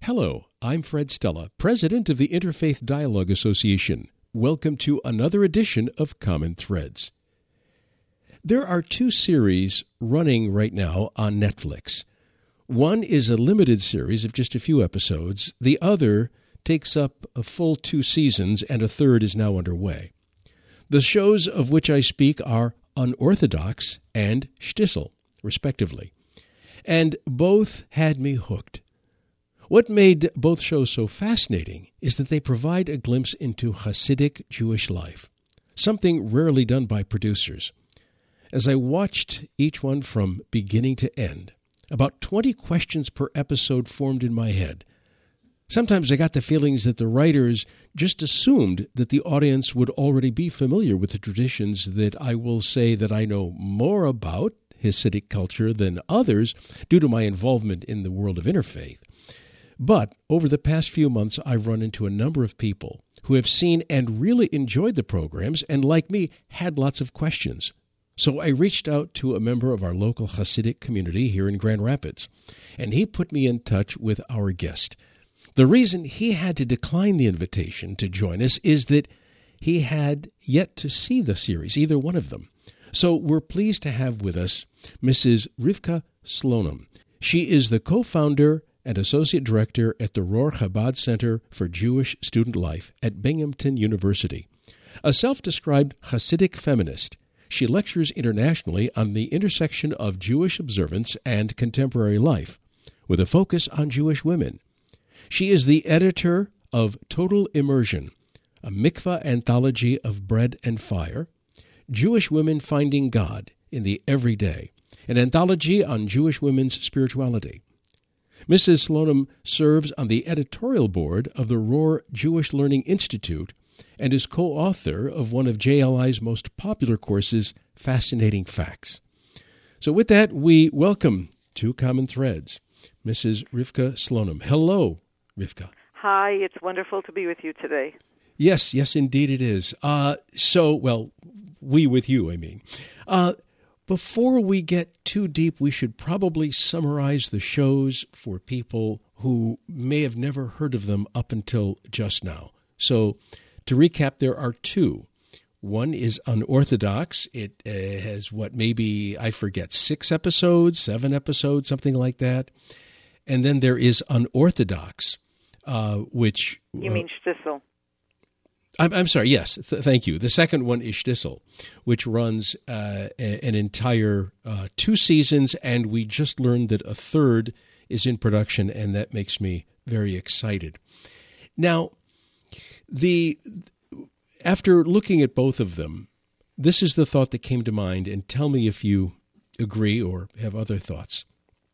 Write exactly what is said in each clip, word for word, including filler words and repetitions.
Hello, I'm Fred Stella, President of the Interfaith Dialogue Association. Welcome to another edition of Common Threads. There are two series running right now on Netflix. One is a limited series of just a few episodes. The other takes up a full two seasons, and a third is now underway. The shows of which I speak are Unorthodox and Shtisel, respectively. And both had me hooked. What made both shows so fascinating is that they provide a glimpse into Hasidic Jewish life, something rarely done by producers. As I watched each one from beginning to end, about twenty questions per episode formed in my head. Sometimes I got the feelings that the writers just assumed that the audience would already be familiar with the traditions that I will say that I know more about Hasidic culture than others due to my involvement in the world of interfaith. But over the past few months, I've run into a number of people who have seen and really enjoyed the programs and, like me, had lots of questions. So I reached out to a member of our local Hasidic community here in Grand Rapids, and he put me in touch with our guest. The reason he had to decline the invitation to join us is that he had yet to see the series, either one of them. So we're pleased to have with us Missus Rivka Slonim. She is the co-founder and Associate Director at the Rohr Chabad Center for Jewish Student Life at Binghamton University. A self-described Hasidic feminist, she lectures internationally on the intersection of Jewish observance and contemporary life, with a focus on Jewish women. She is the editor of Total Immersion, a mikvah anthology of bread and fire, Jewish Women Finding God in the Everyday, an anthology on Jewish women's spirituality. Missus Slonim serves on the editorial board of the Rohr Jewish Learning Institute and is co-author of one of J L I's most popular courses, Fascinating Facts. So with that, we welcome to Common Threads, Missus Rivka Slonim. Hello, Rivka. Hi, it's wonderful to be with you today. Yes, yes, indeed it is. Uh, so, well, we with you, I mean. Uh, Before we get too deep, we should probably summarize the shows for people who may have never heard of them up until just now. So, to recap, there are two. One is Unorthodox. It uh, has what, maybe, I forget, six episodes, seven episodes, something like that. And then there is Unorthodox, uh, which... You mean uh, Shtisel? I'm, I'm sorry, yes, th- thank you. The second one is Shtisel, which runs uh, a, an entire uh, two seasons, and we just learned that a third is in production, and that makes me very excited. Now, the after looking at both of them, this is the thought that came to mind, and tell me if you agree or have other thoughts.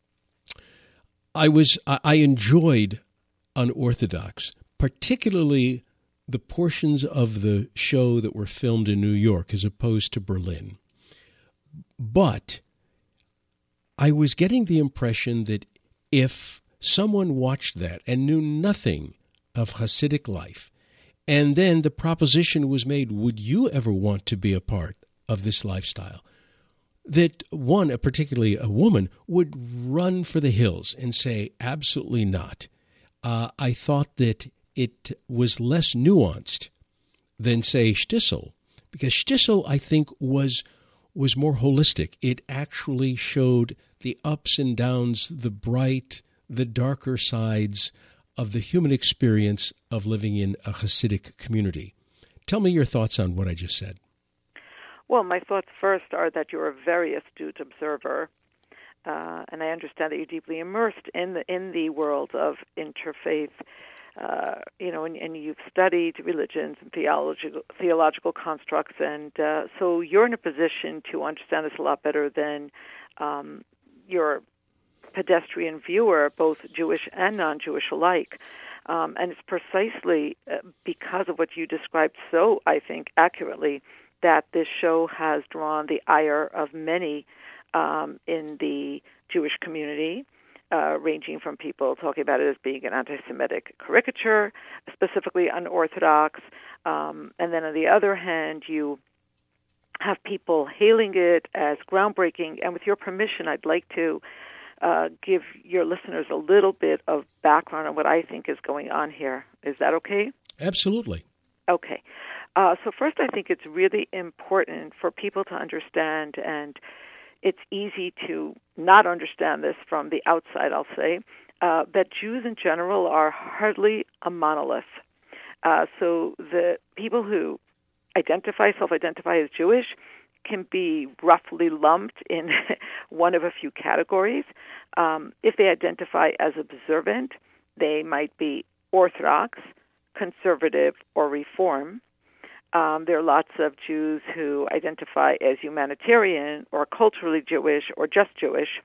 I was I, I enjoyed Unorthodox, particularly the portions of the show that were filmed in New York as opposed to Berlin. But I was getting the impression that if someone watched that and knew nothing of Hasidic life, and then the proposition was made, would you ever want to be a part of this lifestyle? That one, particularly a woman, would run for the hills and say, absolutely not. Uh, I thought that it was less nuanced than, say, Shtisel, because Shtisel, I think, was was more holistic. It actually showed the ups and downs, the bright, the darker sides of the human experience of living in a Hasidic community. Tell me your thoughts on what I just said. Well, my thoughts first are that you're a very astute observer, uh, and I understand that you're deeply immersed in the in the world of interfaith. Uh, you know, and, and you've studied religions and theological theological constructs, and uh, so you're in a position to understand this a lot better than um, your pedestrian viewer, both Jewish and non-Jewish alike. Um, and it's precisely uh, because of what you described so, I think, accurately, that this show has drawn the ire of many um, in the Jewish community. Uh, ranging from people talking about it as being an anti-Semitic caricature, specifically unorthodox, um, and then on the other hand, you have people hailing it as groundbreaking. And with your permission, I'd like to uh, give your listeners a little bit of background on what I think is going on here. Is that okay? Absolutely. Okay. Uh, so first, I think it's really important for people to understand, and it's easy to not understand this from the outside, I'll say, uh, that Jews in general are hardly a monolith. Uh, so the people who identify, self-identify as Jewish can be roughly lumped in one of a few categories. Um, if they identify as observant, they might be Orthodox, conservative, or Reform. Um, there are lots of Jews who identify as humanitarian or culturally Jewish or just Jewish.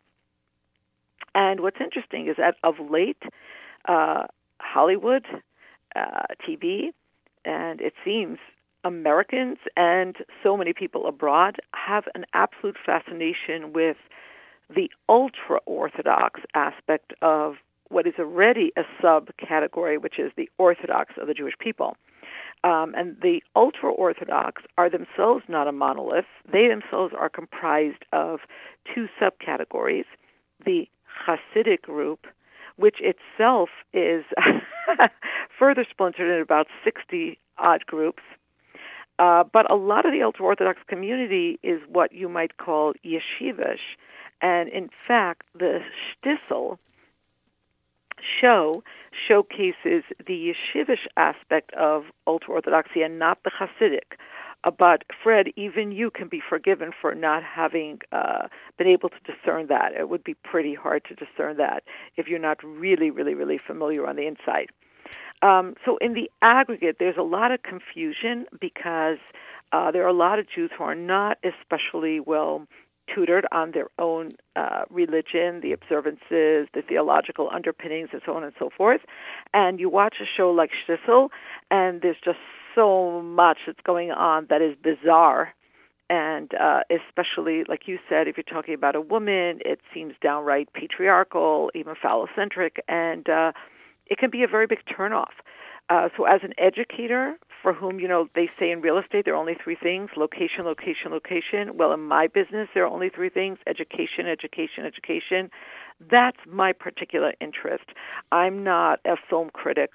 And what's interesting is that of late, uh, Hollywood, uh, T V, and it seems Americans and so many people abroad have an absolute fascination with the ultra-Orthodox aspect of what is already a subcategory, which is the Orthodox of the Jewish people. Um, and the ultra-Orthodox are themselves not a monolith. They themselves are comprised of two subcategories, the Hasidic group, which itself is further splintered in about sixty-odd groups. Uh, but a lot of the ultra-Orthodox community is what you might call yeshivish. And in fact, the shtisel show showcases the yeshivish aspect of ultra-Orthodoxy and not the Hasidic. Uh, but, Fred, even you can be forgiven for not having uh, been able to discern that. It would be pretty hard to discern that if you're not really, really, really familiar on the inside. Um, so in the aggregate, there's a lot of confusion because uh, there are a lot of Jews who are not especially well tutored on their own uh, religion, the observances, the theological underpinnings, and so on and so forth. And you watch a show like Shtisel, and there's just so much that's going on that is bizarre. And uh, especially, like you said, if you're talking about a woman, it seems downright patriarchal, even phallocentric, and uh, it can be a very big turnoff. Uh, so as an educator, for whom, you know, they say in real estate there are only three things, location, location, location. Well, in my business, there are only three things, education, education, education. That's my particular interest. I'm not a film critic.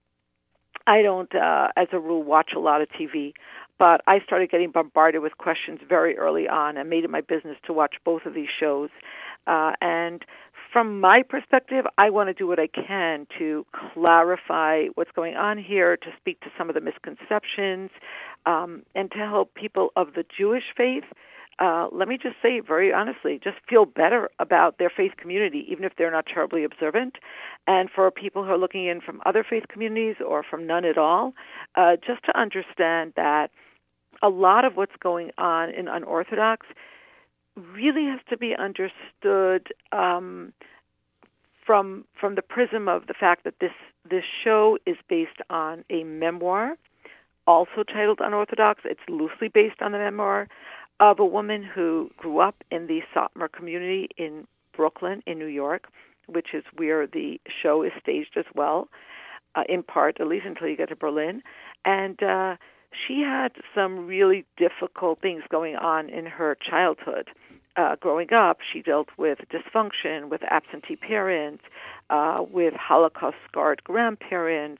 I don't, uh, as a rule, watch a lot of T V, but I started getting bombarded with questions very early on and made it my business to watch both of these shows. Uh, and from my perspective, I want to do what I can to clarify what's going on here, to speak to some of the misconceptions, um, and to help people of the Jewish faith, uh, let me just say very honestly, just feel better about their faith community, even if they're not terribly observant. And for people who are looking in from other faith communities or from none at all, uh, just to understand that a lot of what's going on in unorthodox really has to be understood um, from from the prism of the fact that this this show is based on a memoir, also titled Unorthodox. It's loosely based on the memoir of a woman who grew up in the Satmar community in Brooklyn, in New York, which is where the show is staged as well, uh, in part, at least until you get to Berlin. And uh, she had some really difficult things going on in her childhood. Uh, growing up, she dealt with dysfunction, with absentee parents, uh, with Holocaust-scarred grandparents,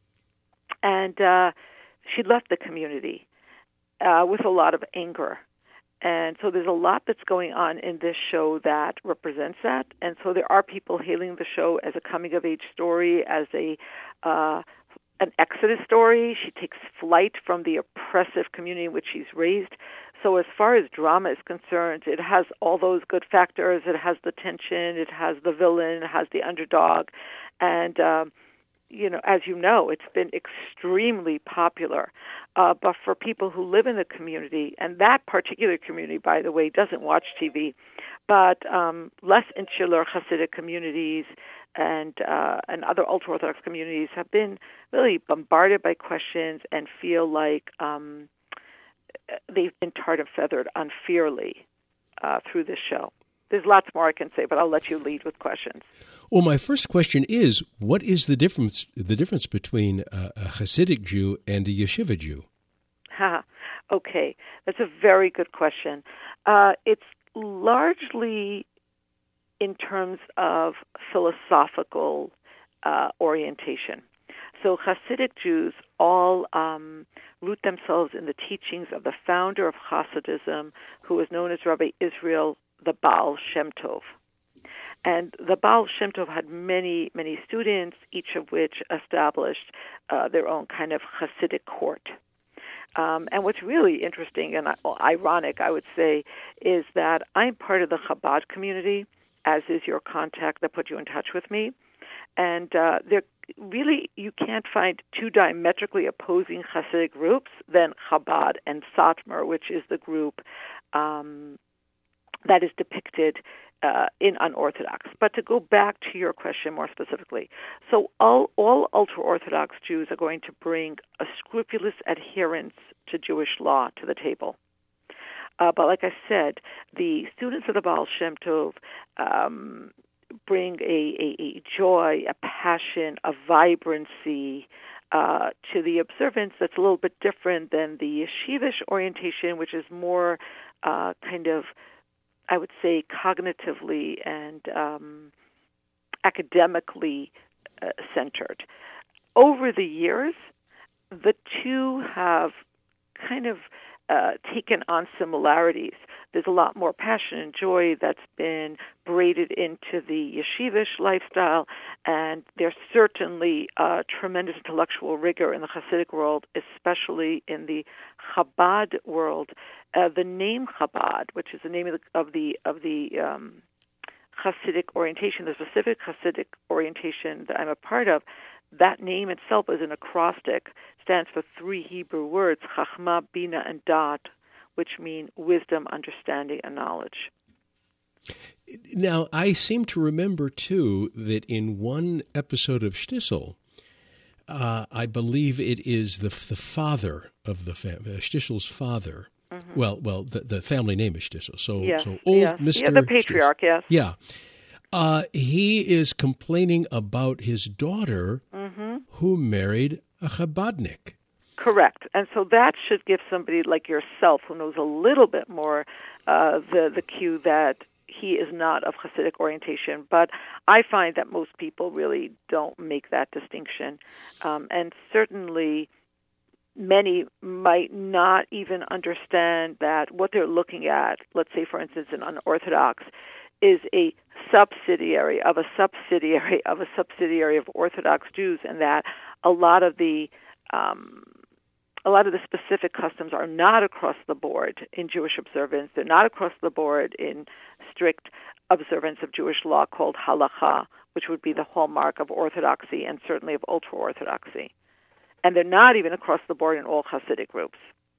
and uh, she left the community uh, with a lot of anger. And so there's a lot that's going on in this show that represents that. And so there are people hailing the show as a coming-of-age story, as a uh, an exodus story. She takes flight from the oppressive community in which she's raised. So as far as drama is concerned, it has all those good factors. It has the tension. It has the villain. It has the underdog. And, um, you know, as you know, it's been extremely popular. Uh, but for people who live in the community, and that particular community, by the way, doesn't watch T V, but um, less insular Hasidic communities and uh, and other ultra-Orthodox communities have been really bombarded by questions and feel like um, they've been tarred and feathered unfairly uh, through this show. There's lots more I can say, but I'll let you lead with questions. Well, my first question is, what is the difference the difference between a, a Hasidic Jew and a yeshiva Jew? Ha, okay. That's a very good question. Uh, it's largely in terms of philosophical uh, orientation. So Hasidic Jews all um, root themselves in the teachings of the founder of Hasidism, who is known as Rabbi Israel the Baal Shem Tov. And the Baal Shem Tov had many, many students, each of which established uh, their own kind of Hasidic court. Um, and what's really interesting and well, ironic, I would say, is that I'm part of the Chabad community, as is your contact that put you in touch with me. And uh, there really, you can't find two diametrically opposing Hasidic groups than Chabad and Satmar, which is the group um, that is depicted uh, in Unorthodox. But to go back to your question more specifically, so all, all ultra-Orthodox Jews are going to bring a scrupulous adherence to Jewish law to the table. Uh, but like I said, the students of the Baal Shem Tov um, bring a, a, a joy, a passion, a vibrancy uh, to the observance that's a little bit different than the yeshivish orientation, which is more uh, kind of, I would say, cognitively and um, academically uh, centered. Over the years, the two have kind of uh, taken on similarities. There's a lot more passion and joy that's been braided into the yeshivish lifestyle, and there's certainly uh, tremendous intellectual rigor in the Hasidic world, especially in the Chabad world. Uh, the name Chabad, which is the name of the of the, of the um, Hasidic orientation, the specific Hasidic orientation that I'm a part of, that name itself is an acrostic, stands for three Hebrew words, Chachma, Bina, and Dat, which mean wisdom, understanding, and knowledge. Now, I seem to remember, too, that in one episode of Shtisel, uh, I believe it is the the father of the family, uh, Shtisel's father. Mm-hmm. Well, well, the, the family name is Shtisel. So, yes, so old yes. Mister Yeah, the patriarch, Shtisel. yes. Yeah. Uh, he is complaining about his daughter mm-hmm. who married a Chabadnik. Correct. And so that should give somebody like yourself who knows a little bit more uh, the, the cue that he is not of Hasidic orientation. But I find that most people really don't make that distinction. Um, and certainly many might not even understand that what they're looking at, let's say, for instance, in Unorthodox, is a subsidiary of a subsidiary of a subsidiary of Orthodox Jews, and that a lot of the um, a lot of the specific customs are not across the board in Jewish observance. They're not across the board in strict observance of Jewish law called halacha, which would be the hallmark of Orthodoxy and certainly of ultra-Orthodoxy. And they're not even across the board in all Hasidic groups.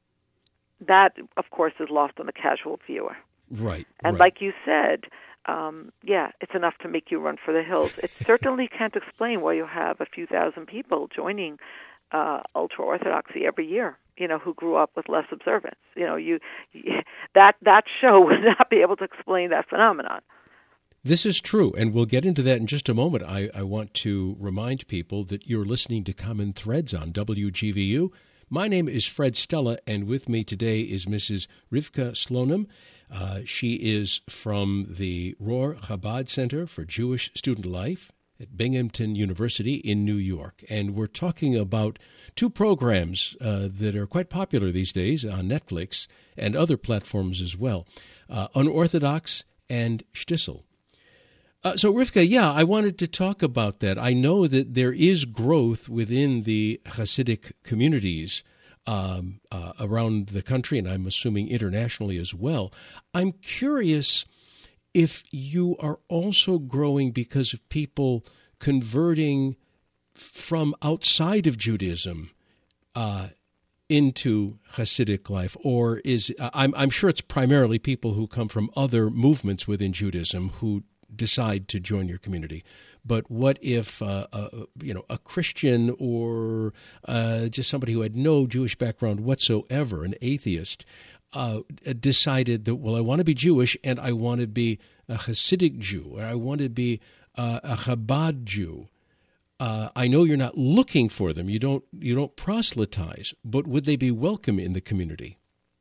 That, of course, is lost on the casual viewer. Right. And right. like you said, um, yeah, it's enough to make you run for the hills. It certainly can't explain why you have a few thousand people joining uh, ultra-Orthodoxy every year, you know, who grew up with less observance. You know, you, you that that show would not be able to explain that phenomenon. This is true, and we'll get into that in just a moment. I, I want to remind people that you're listening to Common Threads on W G V U. My name is Fred Stella, and with me today is Missus Rivka Slonim. Uh, she is from the Rohr Chabad Center for Jewish Student Life at Binghamton University in New York. And we're talking about two programs uh, that are quite popular these days on Netflix and other platforms as well, uh, Unorthodox and Shtisel. Uh, so, Rivka, yeah, I wanted to talk about that. I know that there is growth within the Hasidic communities um, uh, around the country, and I'm assuming internationally as well. I'm curious if you are also growing because of people converting from outside of Judaism uh, into Hasidic life, or is uh, I'm, I'm sure it's primarily people who come from other movements within Judaism who decide to join your community. But what if uh, uh, you know a Christian or uh, just somebody who had no Jewish background whatsoever, an atheist, uh, decided that, well, I want to be Jewish and I want to be a Hasidic Jew, or I want to be uh, a Chabad Jew. Uh, I know you're not looking for them. You don't you don't proselytize, but would they be welcome in the community?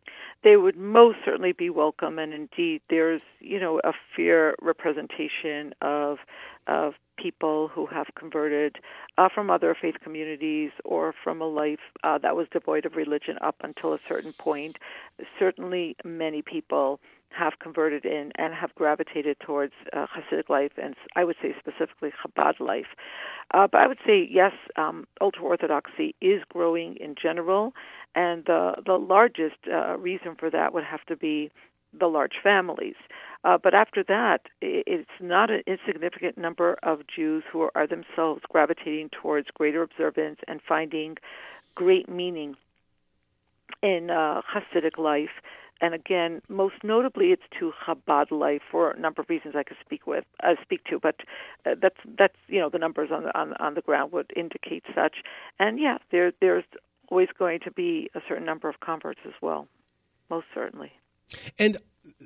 they would most certainly be welcome. And indeed, there's, you know, a fair representation of of people who have converted uh, from other faith communities or from a life uh, that was devoid of religion up until a certain point. Certainly, many people have converted in and have gravitated towards uh, Hasidic life, and I would say specifically Chabad life. Uh, but I would say, yes, um, ultra-Orthodoxy is growing in general, and the, the largest uh, reason for that would have to be the large families. Uh, but after that, it's not an insignificant number of Jews who are themselves gravitating towards greater observance and finding great meaning in uh, Hasidic life. And again, most notably, it's to Chabad life for a number of reasons I could speak with, uh, speak to. But uh, that's that's you know the numbers on the on, on the ground would indicate such. And yeah, there there's always going to be a certain number of converts as well, most certainly. And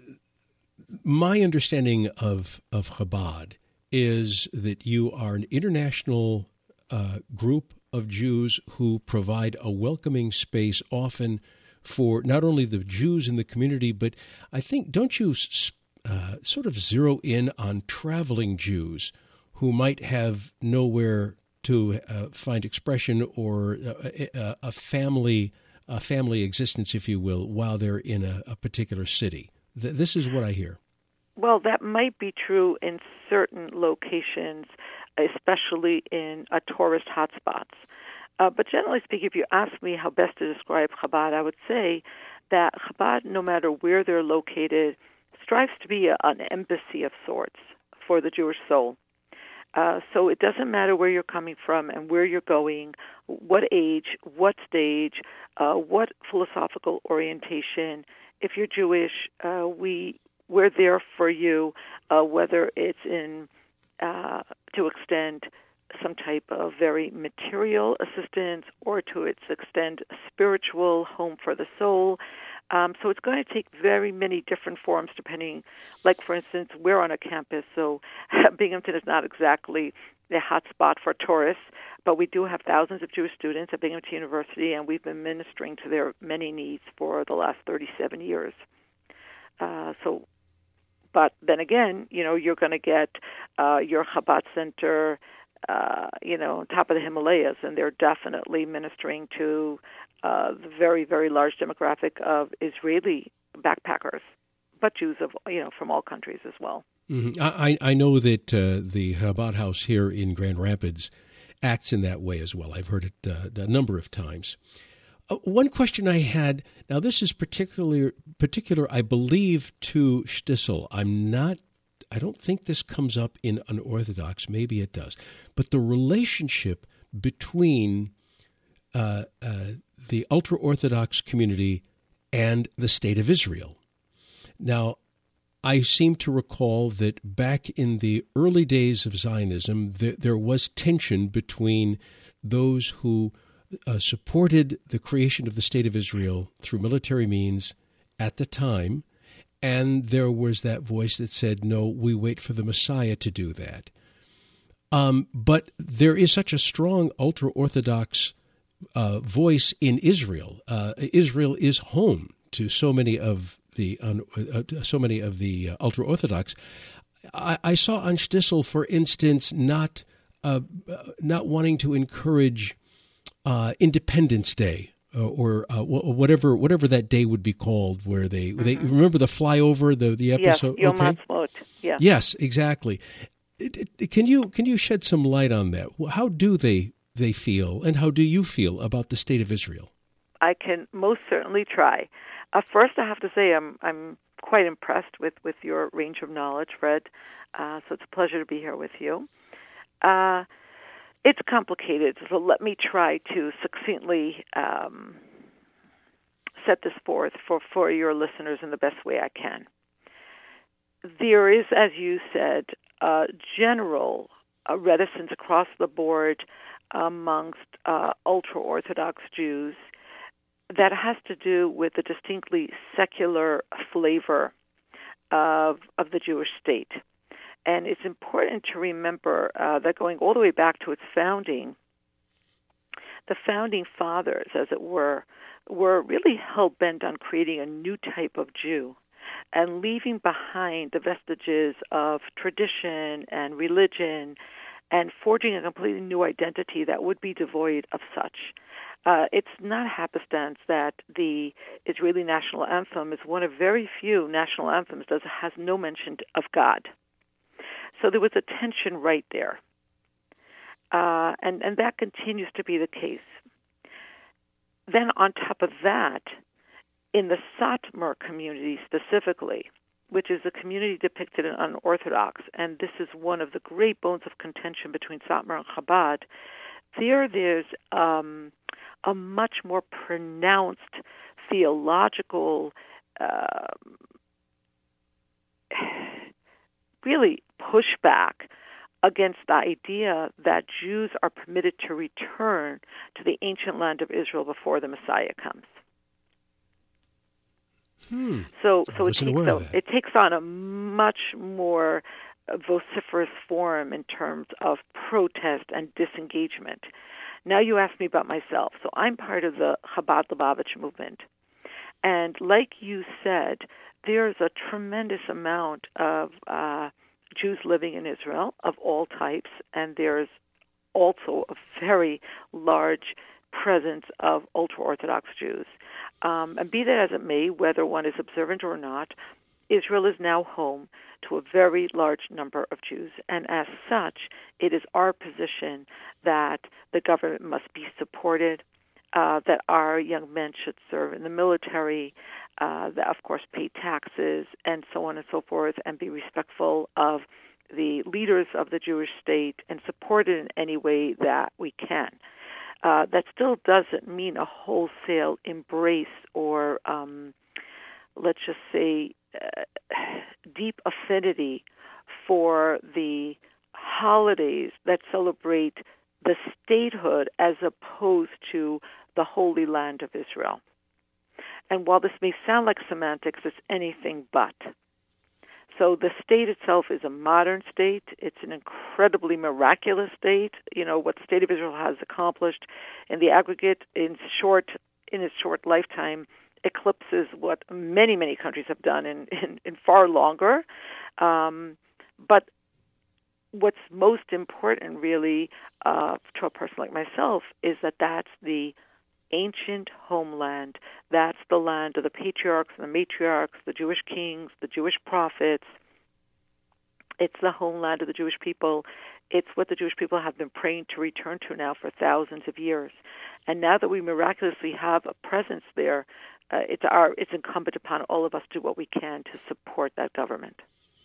my understanding of of Chabad is that you are an international uh, group of Jews who provide a welcoming space often for not only the Jews in the community, but I think, don't you uh, sort of zero in on traveling Jews who might have nowhere to uh, find expression or a, a family a family existence, if you will, while they're in a, a particular city? Th- this is what I hear. Well, that might be true in certain locations, especially in uh, tourist hotspots. Uh, but generally speaking, if you ask me how best to describe Chabad, I would say that Chabad, no matter where they're located, strives to be a, an embassy of sorts for the Jewish soul. Uh, so it doesn't matter where you're coming from and where you're going, what age, what stage, uh, what philosophical orientation. If you're Jewish, uh, we we're there for you, uh, whether it's in uh, to extend some type of very material assistance or to its extent a spiritual home for the soul. Um, so it's going to take very many different forms depending, like for instance, we're on a campus, so Binghamton is not exactly the hot spot for tourists, but we do have thousands of Jewish students at Binghamton University, and we've been ministering to their many needs for the last thirty-seven years. Uh, so, but then again, you know, you're going to get uh, your Chabad Center, uh, you know, on top of the Himalayas, and they're definitely ministering to uh, the very, very large demographic of Israeli backpackers, but Jews of, you know, from all countries as well. Mm-hmm. I, I know that uh, the Chabad House here in Grand Rapids acts in that way as well. I've heard it uh, a number of times. Uh, one question I had, now this is particular, particular, I believe, to Shtisel. I'm not, I don't think this comes up in Unorthodox. Maybe it does. But the relationship between uh, uh, the ultra-Orthodox community and the State of Israel. Now, I seem to recall that back in the early days of Zionism, there, there was tension between those who uh, supported the creation of the State of Israel through military means at the time, and there was that voice that said, no, we wait for the Messiah to do that. Um, but there is such a strong ultra-Orthodox uh, voice in Israel. Uh, Israel is home to so many of the uh, so many of the uh, ultra-Orthodox. I, I saw on Shtisel, for instance, not uh, not wanting to encourage uh, Independence Day uh, or uh, whatever whatever that day would be called, where they mm-hmm. they remember the flyover, the the episode. Yes, Yom okay? Ha'atzmaut. Yeah. Yes, exactly. It, it, can you can you shed some light on that? How do they they feel, and how do you feel about the State of Israel? I can most certainly try. Uh, first, I have to say I'm I'm quite impressed with, with your range of knowledge, Fred. Uh, so it's a pleasure to be here with you. Uh, it's complicated, so let me try to succinctly um, set this forth for, for your listeners in the best way I can. There is, as you said, a general uh, reticence across the board amongst uh, ultra-Orthodox Jews that has to do with the distinctly secular flavor of of the Jewish state. And it's important to remember uh, that going all the way back to its founding, the founding fathers, as it were, were really hell-bent on creating a new type of Jew and leaving behind the vestiges of tradition and religion and forging a completely new identity that would be devoid of such. Uh, it's not happenstance that the Israeli national anthem is one of very few national anthems that has no mention of God. So there was a tension right there. Uh, and, and that continues to be the case. Then on top of that, in the Satmar community specifically, which is a community depicted in Unorthodox, and this is one of the great bones of contention between Satmar and Chabad, there there's um, a much more pronounced theological, uh, really pushback against the idea that Jews are permitted to return to the ancient land of Israel before the Messiah comes. Hmm. So, so it wasn't takes, aware of a, that. it takes on a much more vociferous form in terms of protest and disengagement. Now you ask me about myself. So I'm part of the Chabad Lubavitch movement. And like you said, there's a tremendous amount of uh, Jews living in Israel of all types, and there's also a very large presence of ultra-Orthodox Jews. Um, and be that as it may, whether one is observant or not, Israel is now home to a very large number of Jews. And as such, it is our position that the government must be supported, uh, that our young men should serve in the military, uh, that, of course, pay taxes, and so on and so forth, and be respectful of the leaders of the Jewish state and support it in any way that we can. Uh, that still doesn't mean a wholesale embrace or, um, let's just say, uh, deep affinity for the holidays that celebrate the statehood as opposed to the Holy Land of Israel. And while this may sound like semantics, it's anything but. So the state itself is a modern state. It's an incredibly miraculous state. You know, what the state of Israel has accomplished in the aggregate in short, in its short lifetime eclipses what many, many countries have done in, in, in far longer. Um, but what's most important, really, uh, to a person like myself, is that that's the ancient homeland. That's the land of the patriarchs and the matriarchs, the Jewish kings, the Jewish prophets. It's the homeland of the Jewish people. It's what the Jewish people have been praying to return to now for thousands of years. And now that we miraculously have a presence there, uh, it's our it's incumbent upon all of us to do what we can to support that government.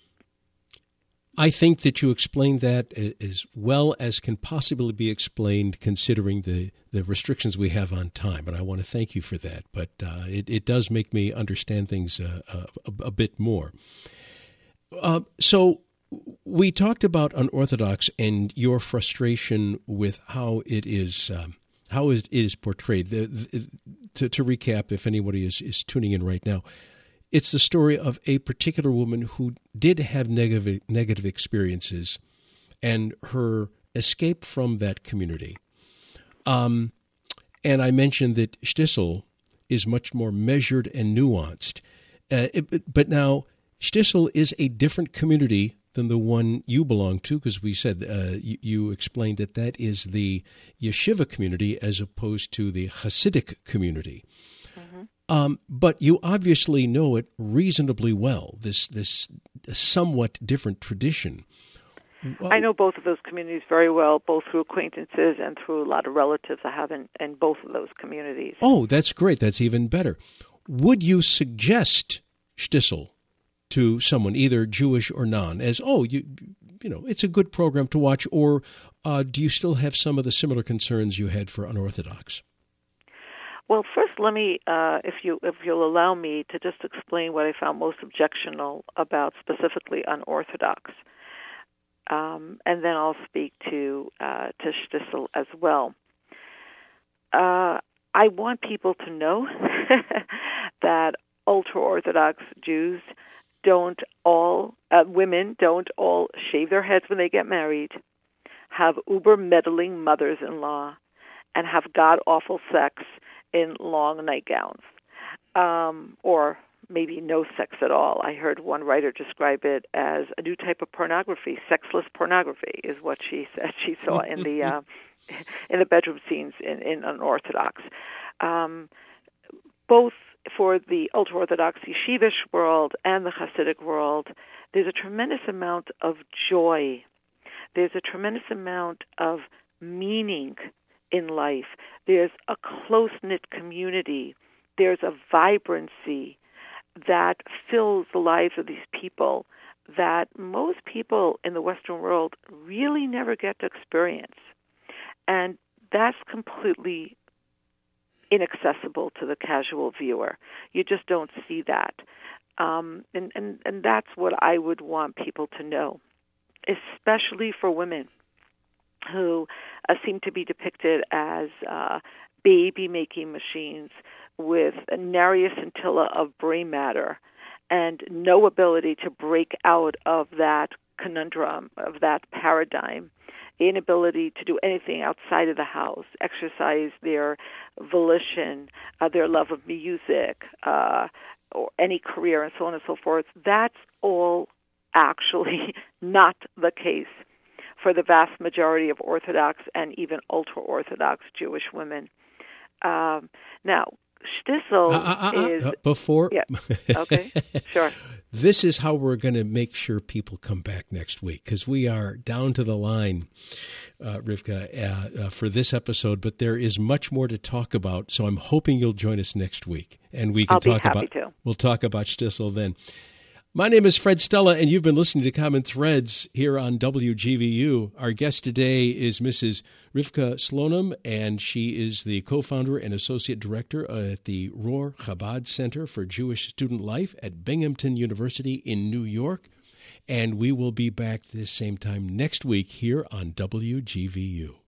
I think that you explained that as well as can possibly be explained considering the, the restrictions we have on time, and I want to thank you for that. But uh, it, it does make me understand things uh, a, a bit more. Uh, so we talked about Unorthodox and your frustration with how it is um, how it is portrayed. The, the, to, to recap, if anybody is, is tuning in right now, it's the story of a particular woman who did have negative negative experiences and her escape from that community. Um, and I mentioned that Shtisel is much more measured and nuanced. Uh, it, but now, Shtisel is a different community than the one you belong to, because we said, uh, you, you explained that that is the yeshiva community as opposed to the Hasidic community. Mm-hmm. Um, but you obviously know it reasonably well, this this somewhat different tradition. Well, I know both of those communities very well, both through acquaintances and through a lot of relatives I have in, in both of those communities. Oh, that's great. That's even better. Would you suggest Shtisel to someone, either Jewish or non, as, oh, you you know, it's a good program to watch, or uh, do you still have some of the similar concerns you had for Unorthodox? Well, first, let me, uh, if you if you'll allow me, to just explain what I found most objectionable about specifically Unorthodox, um, and then I'll speak to uh, to Shtisel as well. Uh, I want people to know that ultra-Orthodox Jews don't all, uh, women don't all shave their heads when they get married, have uber-meddling mothers-in-law, and have god-awful sex in long nightgowns, um, or maybe no sex at all. I heard one writer describe it as a new type of pornography. Sexless pornography is what she said she saw in the uh, in the bedroom scenes in, in Unorthodox. Um, both for the ultra-Orthodox yeshivish world and the Hasidic world, there's a tremendous amount of joy. There's a tremendous amount of meaning in life. There's a close-knit community. There's a vibrancy that fills the lives of these people that most people in the Western world really never get to experience. And that's completely inaccessible to the casual viewer. You just don't see that. Um, and, and, and that's what I would want people to know, especially for women who uh, seem to be depicted as uh, baby-making machines with a nary a scintilla of brain matter and no ability to break out of that conundrum, of that paradigm, inability to do anything outside of the house, exercise their volition, uh, their love of music, uh, or any career, and so on and so forth. That's all actually not the case for the vast majority of Orthodox and even ultra-Orthodox Jewish women. Um, now, Shtisel uh, uh, uh, is... Uh, before... Yeah. Okay, sure. This is how we're going to make sure people come back next week, because we are down to the line, uh, Rivka, uh, uh, for this episode, but there is much more to talk about, so I'm hoping you'll join us next week, and we can I'll talk be happy about... to. We'll talk about Shtisel then. My name is Fred Stella, and you've been listening to Common Threads here on W G V U. Our guest today is Missus Rivka Slonim, and she is the co-founder and associate director at the Rohr Chabad Center for Jewish Student Life at Binghamton University in New York. And we will be back this same time next week here on W G V U.